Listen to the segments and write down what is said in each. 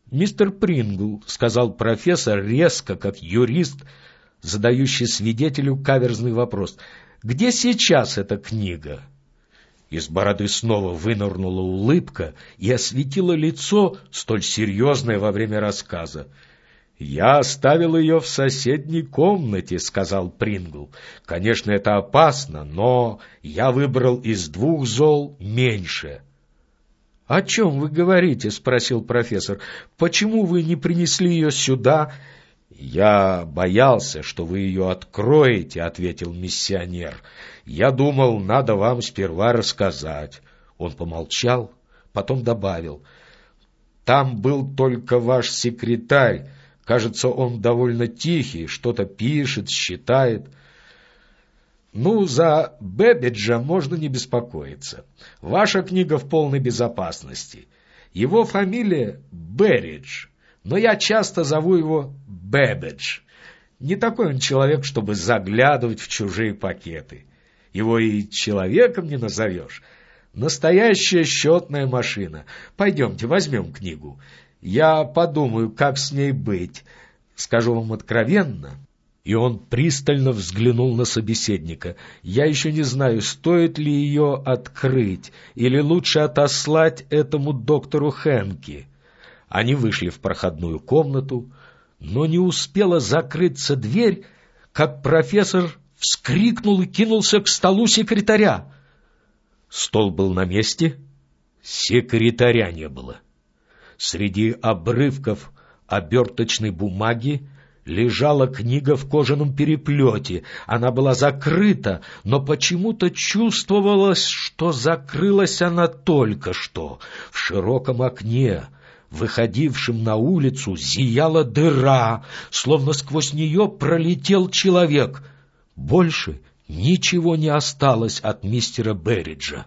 «Мистер Прингл», — сказал профессор резко, как юрист, задающий свидетелю каверзный вопрос, — «где сейчас эта книга?» Из бороды снова вынырнула улыбка и осветила лицо, столь серьезное во время рассказа. «Я оставил ее в соседней комнате», — сказал Прингл. «Конечно, это опасно, но я выбрал из двух зол меньше». «О чем вы говорите?» — спросил профессор. «Почему вы не принесли ее сюда?» «Я боялся, что вы ее откроете», — ответил миссионер. «Я думал, надо вам сперва рассказать». Он помолчал, потом добавил. «Там был только ваш секретарь. Кажется, он довольно тихий, что-то пишет, считает». «Ну, за Бэббиджа можно не беспокоиться. Ваша книга в полной безопасности. Его фамилия Берридж, но я часто зову его Бэббидж. Не такой он человек, чтобы заглядывать в чужие пакеты. Его и человеком не назовешь. Настоящая счетная машина. Пойдемте, возьмем книгу. Я подумаю, как с ней быть. Скажу вам откровенно». И он пристально взглянул на собеседника. «Я еще не знаю, стоит ли ее открыть, или лучше отослать этому доктору Хэнки». Они вышли в проходную комнату, но не успела закрыться дверь, как профессор вскрикнул и кинулся к столу секретаря. Стол был на месте, секретаря не было. Среди обрывков оберточной бумаги лежала книга в кожаном переплете. Она была закрыта, но почему-то чувствовалось, что закрылась она только что. В широком окне, выходившем на улицу, зияла дыра, словно сквозь нее пролетел человек. Больше ничего не осталось от мистера Берриджа.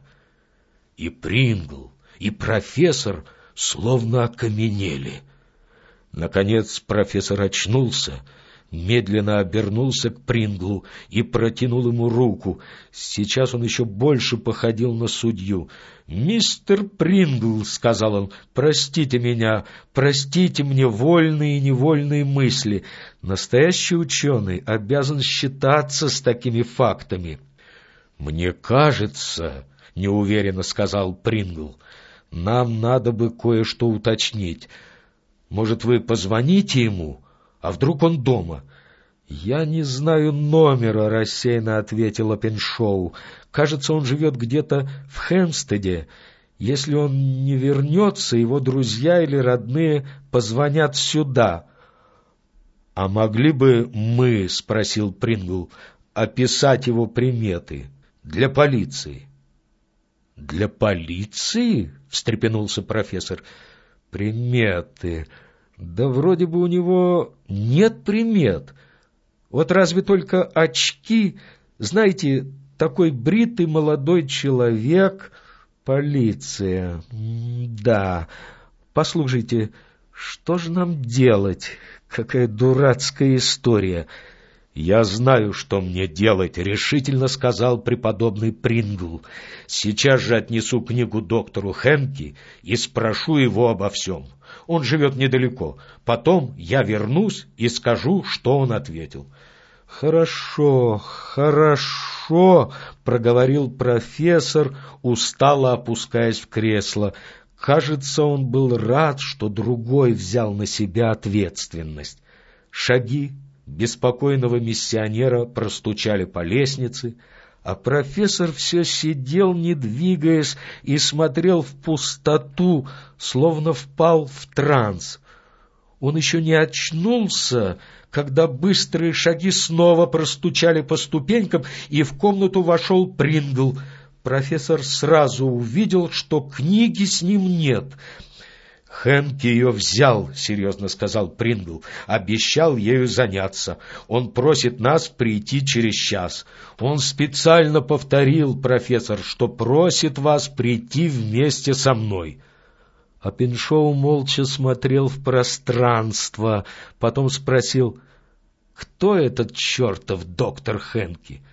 И Прингл, и профессор словно окаменели. Наконец профессор очнулся, медленно обернулся к Принглу и протянул ему руку. Сейчас он еще больше походил на судью. «Мистер Прингл», — сказал он, — «простите меня, простите мне вольные и невольные мысли. Настоящий ученый обязан считаться с такими фактами». «Мне кажется», — неуверенно сказал Прингл, — «нам надо бы кое-что уточнить. Может, вы позвоните ему? А вдруг он дома?» «Я не знаю номера», — рассеянно ответил Опеншоу. «Кажется, он живет где-то в Хэмпстеде. Если он не вернется, его друзья или родные позвонят сюда». «А могли бы мы, — спросил Прингл, — описать его приметы для полиции?» «Для полиции?» — встрепенулся профессор. «Приметы? Да вроде бы у него нет примет. Вот разве только очки. Знаете, такой бритый молодой человек. Полиция. Да. Послушайте, что же нам делать? Какая дурацкая история!» «Я знаю, что мне делать», — решительно сказал преподобный Прингл. «Сейчас же отнесу книгу доктору Хэнки и спрошу его обо всем. Он живет недалеко. Потом я вернусь и скажу, что он ответил». «Хорошо, хорошо», — проговорил профессор, устало опускаясь в кресло. Кажется, он был рад, что другой взял на себя ответственность. Шаги беспокойного миссионера простучали по лестнице, а профессор все сидел, не двигаясь, и смотрел в пустоту, словно впал в транс. Он еще не очнулся, когда быстрые шаги снова простучали по ступенькам, и в комнату вошел Прингл. Профессор сразу увидел, что книги с ним нет. «Хэнки ее взял», — серьезно сказал Прингл, — «обещал ею заняться. Он просит нас прийти через час. Он специально повторил, профессор, что просит вас прийти вместе со мной». Опеншоу молча смотрел в пространство, потом спросил: «Кто этот чертов доктор Хэнки?»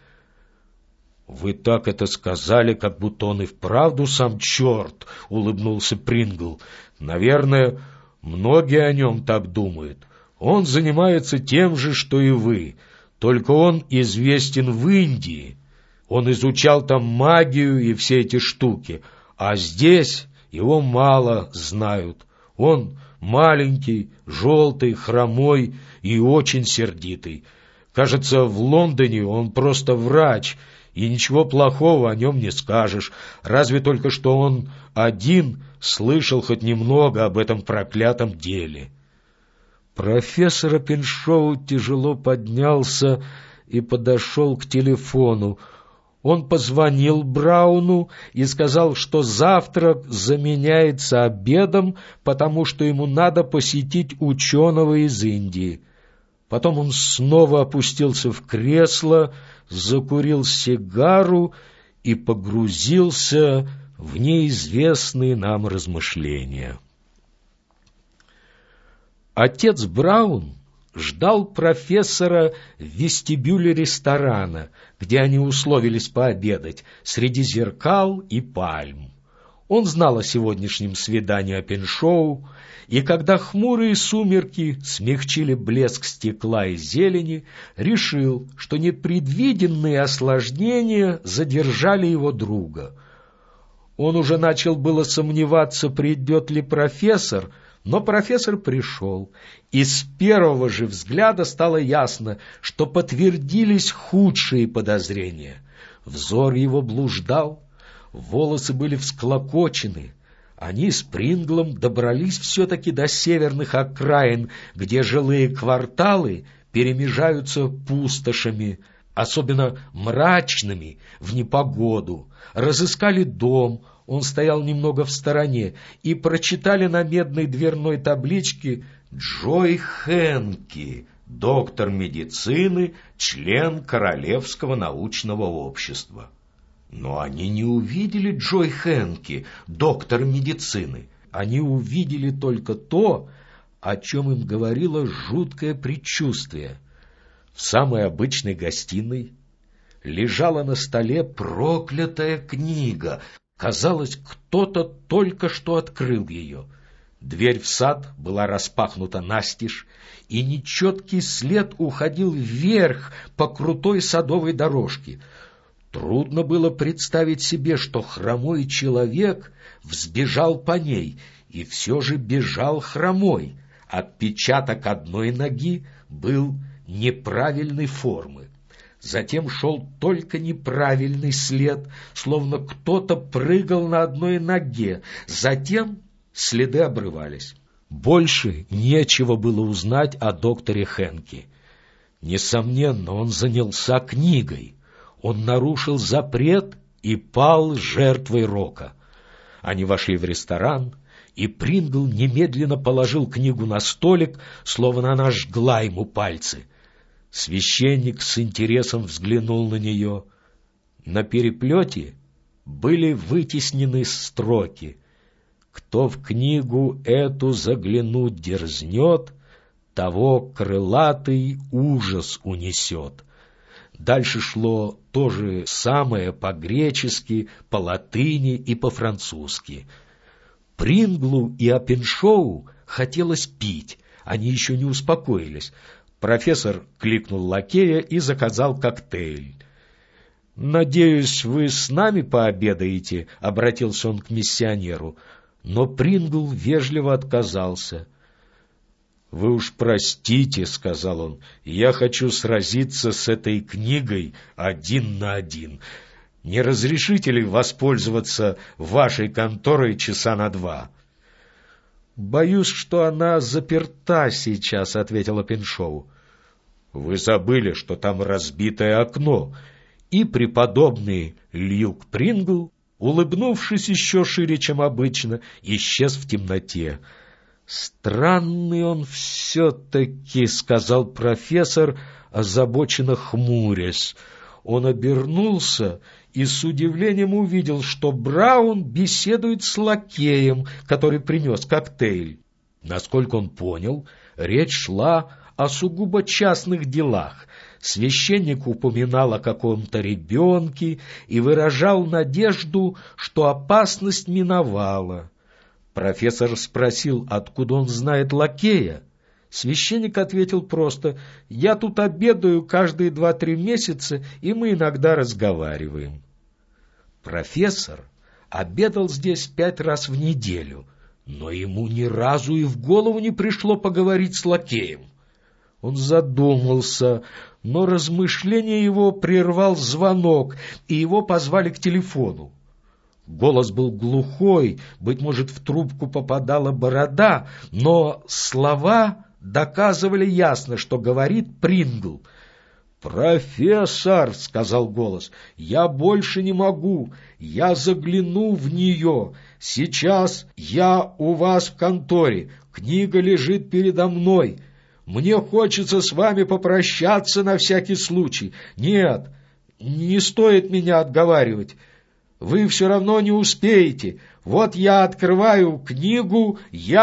«Вы так это сказали, как будто он и вправду сам черт», — улыбнулся Прингл. «Наверное, Многие о нем так думают. Он занимается тем же, что и вы, только он известен в Индии. Он изучал там магию и все эти штуки, а здесь его мало знают. Он маленький, желтый, хромой и очень сердитый. Кажется, в Лондоне он просто врач, и ничего плохого о нем не скажешь, разве только что он один слышал хоть немного об этом проклятом деле. Профессор Опеншоу тяжело поднялся и подошел к телефону. Он позвонил Брауну и сказал, что завтрак заменяется обедом, потому что ему надо посетить ученого из Индии. Потом он снова опустился в кресло, закурил сигару и погрузился в неизвестные нам размышления. Отец Браун ждал профессора в вестибюле ресторана, где они условились пообедать, среди зеркал и пальм. Он знал о сегодняшнем свидании Опеншоу, и когда хмурые сумерки смягчили блеск стекла и зелени, решил, что непредвиденные осложнения задержали его друга. Он уже начал было сомневаться, придет ли профессор, но профессор пришел, и с первого же взгляда стало ясно, что подтвердились худшие подозрения. Взор его блуждал, волосы были всклокочены. Они с Принглом добрались все-таки до северных окраин, где жилые кварталы перемежаются пустошами, особенно мрачными в непогоду. Разыскали дом, он стоял немного в стороне, и прочитали на медной дверной табличке «Джой Хенки, доктор медицины, член Королевского научного общества». Но они не увидели Джой Хенки, доктора медицины. Они увидели только то, о чем им говорило жуткое предчувствие. В самой обычной гостиной лежала на столе проклятая книга. Казалось, кто-то только что открыл ее. Дверь в сад была распахнута настежь, и нечеткий след уходил вверх по крутой садовой дорожке. Трудно было представить себе, что хромой человек взбежал по ней, и все же бежал хромой. Отпечаток одной ноги был неправильной формы. Затем шел только неправильный след, словно кто-то прыгал на одной ноге. Затем следы обрывались. Больше нечего было узнать о докторе Хенки. Несомненно, он занялся книгой. Он нарушил запрет и пал жертвой рока. Они вошли в ресторан, и Прингл немедленно положил книгу на столик, словно она жгла ему пальцы. Священник с интересом взглянул на нее. На переплете были вытеснены строки: «Кто в книгу эту заглянуть дерзнет, того крылатый ужас унесет». Дальше шло то же самое по-гречески, по-латыни и по-французски. Принглу и Опеншоу хотелось пить, они еще не успокоились. Профессор кликнул лакея и заказал коктейль. «Надеюсь, вы с нами пообедаете?» — обратился он к миссионеру. Но Прингл вежливо отказался. «Вы уж простите, — сказал он, — я хочу сразиться с этой книгой 1 на 1. Не разрешите ли воспользоваться вашей конторой часа на 2? «Боюсь, что она заперта сейчас», — ответил Опеншоу. «Вы забыли, что там разбитое окно». И преподобный Льюк Прингл, улыбнувшись еще шире, чем обычно, исчез в темноте. «Странный он все-таки», — сказал профессор, озабоченно хмурясь. Он обернулся и с удивлением увидел, что Браун беседует с лакеем, который принес коктейль. Насколько он понял, речь шла о сугубо частных делах. Священник упоминал о каком-то ребенке и выражал надежду, что опасность миновала. Профессор спросил, откуда он знает лакея. Священник ответил просто: «Я тут обедаю каждые 2-3 месяца, и мы иногда разговариваем». Профессор обедал здесь 5 раз в неделю, но ему ни разу и в голову не пришло поговорить с лакеем. Он задумался, но размышление его прервал звонок, и его позвали к телефону. Голос был глухой, быть может, в трубку попадала борода, но слова доказывали ясно, что говорит Прингл. «Профессор», — сказал голос, — «я больше не могу, я загляну в нее. Сейчас я у вас в конторе, книга лежит передо мной. Мне хочется с вами попрощаться на всякий случай. Нет, не стоит меня отговаривать. Вы все равно не успеете. Вот я открываю книгу,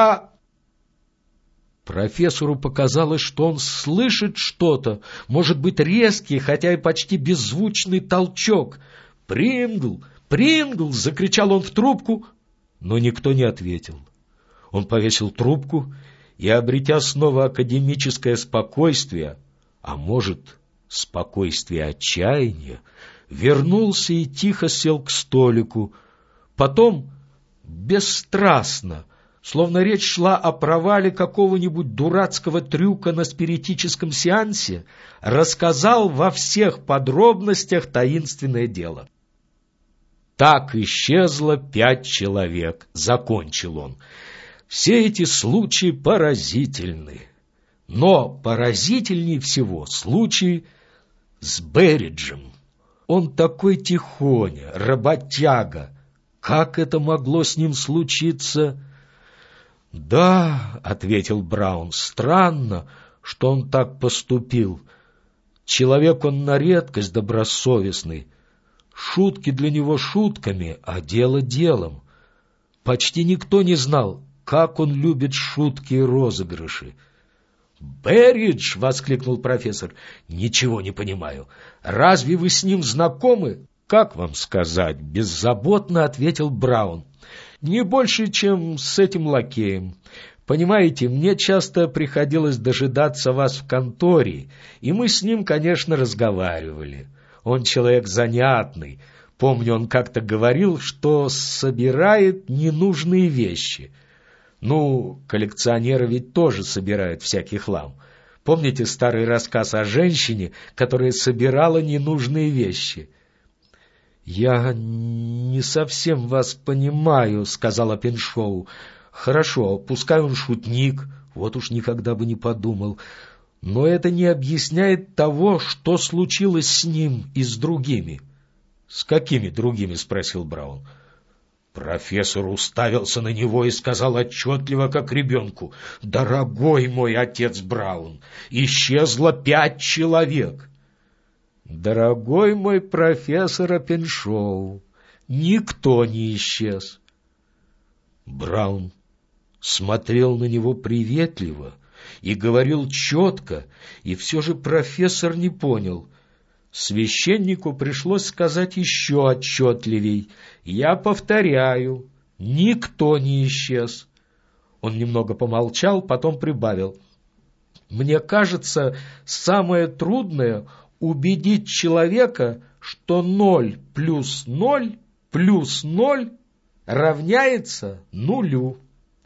Профессору показалось, что он слышит что-то, может быть, резкий, хотя и почти беззвучный толчок. «Прингл! Прингл!» — закричал он в трубку, но никто не ответил. Он повесил трубку и, обретя снова академическое спокойствие, а может, спокойствие отчаяния, вернулся и тихо сел к столику. Потом, бесстрастно, словно речь шла о провале какого-нибудь дурацкого трюка на спиритическом сеансе, рассказал во всех подробностях таинственное дело. «Так исчезло 5 человек», — закончил он. «Все эти случаи поразительны. Но поразительнее всего случай с Берриджем. Он такой тихоня, работяга. Как это могло с ним случиться?» «Да», — ответил Браун, — «странно, что он так поступил. Человек он на редкость добросовестный. Шутки для него шутками, а дело делом. Почти никто не знал, как он любит шутки и розыгрыши». «Берридж!» — воскликнул профессор. «Ничего не понимаю. Разве вы с ним знакомы?» «Как вам сказать?» — беззаботно ответил Браун. «Не больше, чем с этим лакеем. Понимаете, мне часто приходилось дожидаться вас в конторе, и мы с ним, конечно, разговаривали. Он человек занятный. Помню, он как-то говорил, что собирает ненужные вещи. Ну, коллекционеры ведь тоже собирают всякий хлам. Помните старый рассказ о женщине, которая собирала ненужные вещи?» «Я не совсем вас понимаю», — сказала Пеншоу. «Хорошо, пускай он шутник, вот уж никогда бы не подумал. Но это не объясняет того, что случилось с ним и с другими». «С какими другими?» — спросил Браун. Профессор уставился на него и сказал отчетливо, как ребенку: «Дорогой мой отец Браун, исчезло 5 человек». «Дорогой мой профессор Пеншоу, никто не исчез». Браун смотрел на него приветливо и говорил четко, и все же профессор не понял. Священнику пришлось сказать еще отчетливей: «Я повторяю, никто не исчез». Он немного помолчал, потом прибавил: «Мне кажется, самое трудное — убедить человека, что 0 плюс 0 плюс 0 равняется 0.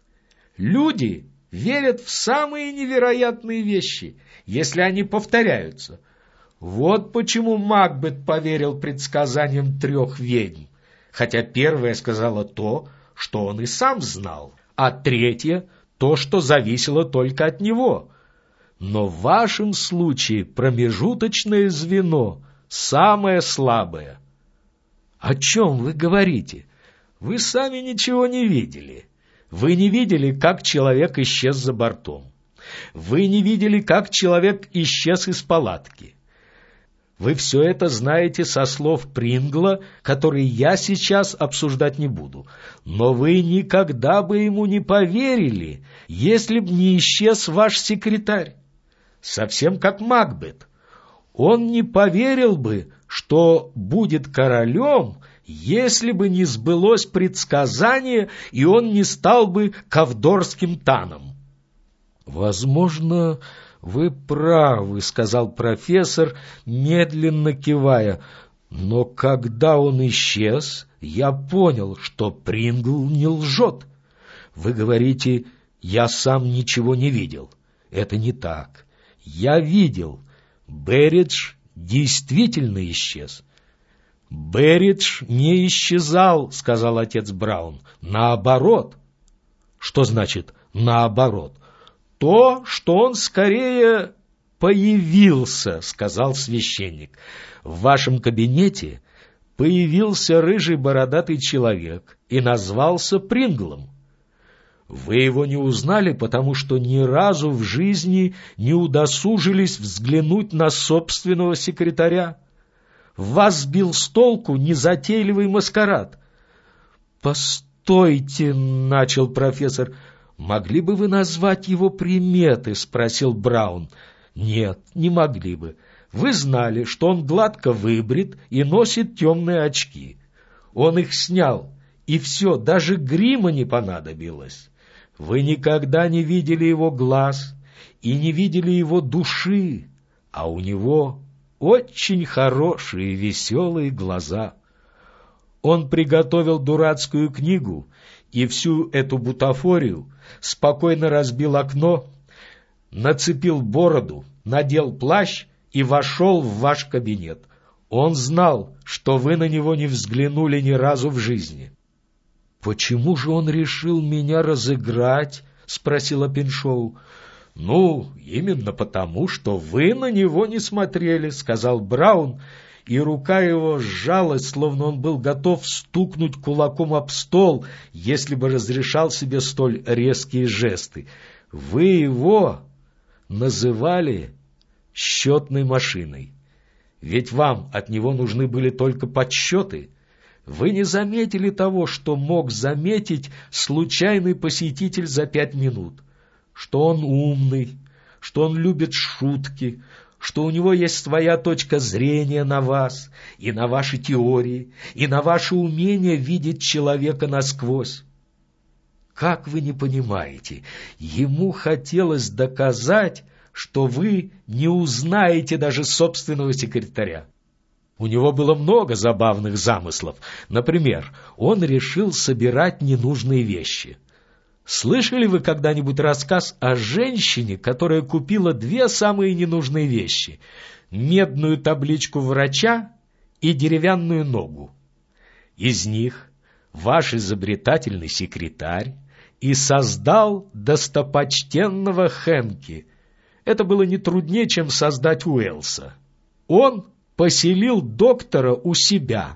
Люди верят в самые невероятные вещи, если они повторяются. Вот почему Макбет поверил предсказаниям 3 ведьм, хотя первая сказала то, что он и сам знал, а третья — то, что зависело только от него. Но в вашем случае промежуточное звено самое слабое». «О чем вы говорите? Вы сами ничего не видели. Вы не видели, как человек исчез за бортом. Вы не видели, как человек исчез из палатки. Вы все это знаете со слов Прингла, которые я сейчас обсуждать не буду. Но вы никогда бы ему не поверили, если б не исчез ваш секретарь. Совсем как Макбет. Он не поверил бы, что будет королем, если бы не сбылось предсказание, и он не стал бы ковдорским таном. «Возможно, вы правы», — сказал профессор, медленно кивая. «Но когда он исчез, я понял, что Прингл не лжет. Вы говорите, я сам ничего не видел. Это не так. Я видел. Берридж действительно исчез». «Берридж не исчезал», — сказал отец Браун. «Наоборот». «Что значит «наоборот»?» «То, что он скорее появился», — сказал священник. «В вашем кабинете появился рыжий бородатый человек и назвался Принглом. Вы его не узнали, потому что ни разу в жизни не удосужились взглянуть на собственного секретаря. Вас сбил с толку незатейливый маскарад». «Постойте», — начал профессор. «Могли бы вы назвать его приметы?» — спросил Браун. «Нет, не могли бы. Вы знали, что он гладко выбрит и носит темные очки. Он их снял, и все, даже грима не понадобилось. Вы никогда не видели его глаз и не видели его души, а у него очень хорошие веселые глаза. Он приготовил дурацкую книгу и всю эту бутафорию, спокойно разбил окно, нацепил бороду, надел плащ и вошел в ваш кабинет. Он знал, что вы на него не взглянули ни разу в жизни». «Почему же он решил меня разыграть?» — спросила Пиншоу. «Ну, именно потому, что вы на него не смотрели», — сказал Браун, и рука его сжалась, словно он был готов стукнуть кулаком об стол, если бы разрешал себе столь резкие жесты. «Вы его называли счетной машиной, ведь вам от него нужны были только подсчеты. Вы не заметили того, что мог заметить случайный посетитель за 5 минут, что он умный, что он любит шутки, что у него есть своя точка зрения на вас и на ваши теории, и на ваше умение видеть человека насквозь. Как вы не понимаете, ему хотелось доказать, что вы не узнаете даже собственного секретаря. У него было много забавных замыслов. Например, он решил собирать ненужные вещи. Слышали вы когда-нибудь рассказ о женщине, которая купила 2 самые ненужные вещи — медную табличку врача и деревянную ногу? Из них ваш изобретательный секретарь и создал достопочтенного Хэнки. Это было не труднее, чем создать Уэллса. Он поселил доктора у себя.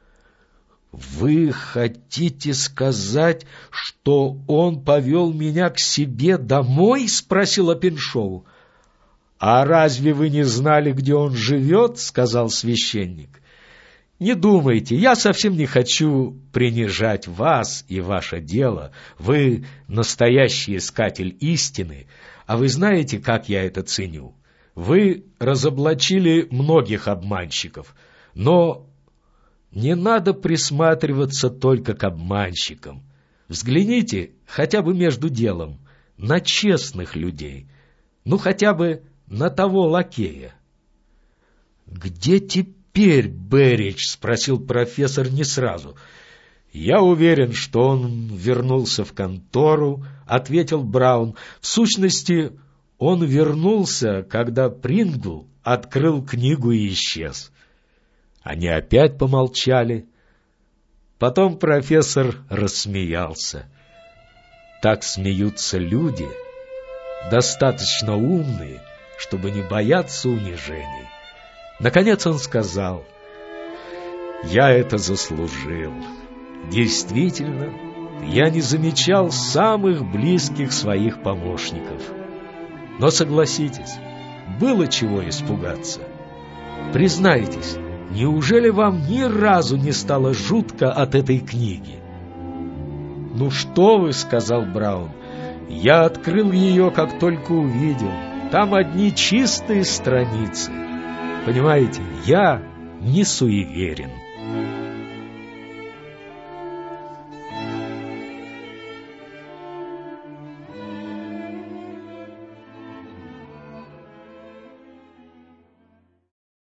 «Вы хотите сказать, что он повел меня к себе домой?» — спросила Пиншоу. «А разве вы не знали, где он живет?» — сказал священник. «Не думайте, я совсем не хочу принижать вас и ваше дело. Вы настоящий искатель истины, а вы знаете, как я это ценю. Вы разоблачили многих обманщиков, но не надо присматриваться только к обманщикам. Взгляните хотя бы между делом на честных людей, ну хотя бы на того лакея». «Где теперь Берридж?» — спросил профессор не сразу. «Я уверен, что он вернулся в контору», — ответил Браун. «В сущности, он вернулся, когда Прингл открыл книгу и исчез». Они опять помолчали. Потом профессор рассмеялся. Так смеются люди, достаточно умные, чтобы не бояться унижений. Наконец он сказал: «Я это заслужил. Действительно, я не замечал самых близких своих помощников. Но согласитесь, было чего испугаться. Признайтесь, неужели вам ни разу не стало жутко от этой книги?» «Ну что вы», — сказал Браун, — «я открыл ее, как только увидел. Там одни чистые страницы. Понимаете, я не суеверен».